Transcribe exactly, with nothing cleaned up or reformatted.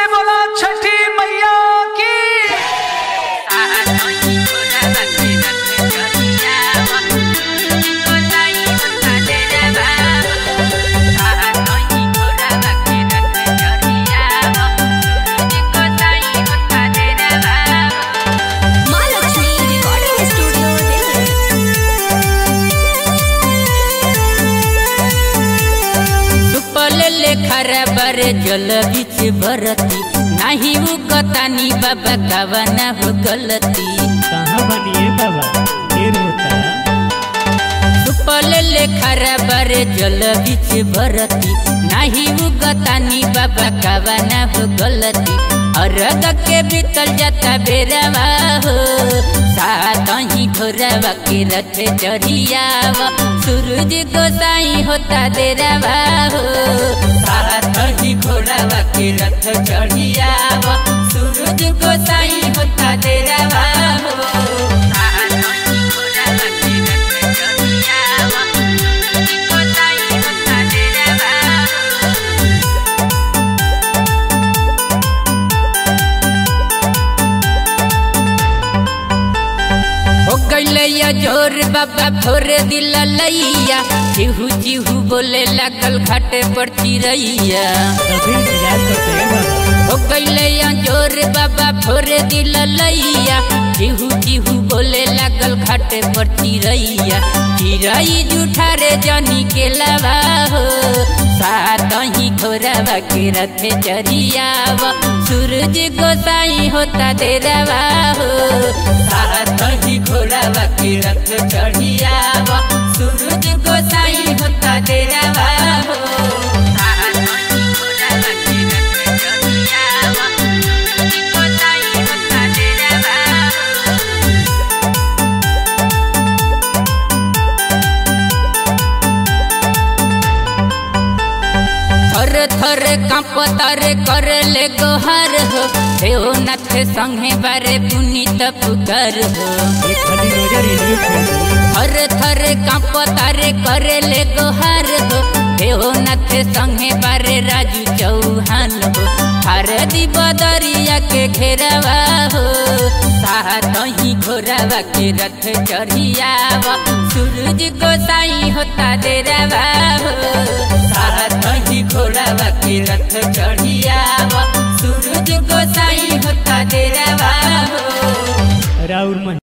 बोला छठी मैया की। खराबर जल बीच भरती नहीं उगतानी बाबा कवना हो गलती। कहाँ बनिए बाबा देर होता। सुपल ले खराबर जल बीच भरती नहीं उगतानी बाबा कवना हो गलती। अरग के बीतल जाता बेरवा हो साथ ही घोरवा के रथ चढ़ियावा। सूरज गोसाई होता देरवा हो साथ ही घोरवा के रथ चढ़ियावा। सूरज गोसाई होता देरवा हो जोर बाबा भोर दिल लैया चिहू चिहू बोले लागल घाटे पर चिरैया। हो गईले जोर बाबा भोर दिल लैया चिहू चिहू बोले लागल घाटे पर चिरैया। चिरई जुठारे जनी के लवा हो साथ ही घोरवा के रथ चढ़ियावा। सूरज गोसाई होता देरवा हो साथ ही घोरवा के रथ चढ़ियावा। सूरज गोसाई होता देरवा हो थर थर कांप तारे करे ले गोहर हो देव नाथ संगे बारे पुनीत पुकार हो। थर थर कांप तारे करे ले गोहर हो देव नाथ संगे बारे राजू चौहान हो। हर दी बदरिया के घेरवा हो साथ ही घोरवा के रथ चढ़ियावा। सूरज गोसाई होता देरवा हो साथ ही घोरवा के रथ चढ़ियावा। सूरज गोसाई होता देरवा हो। राउर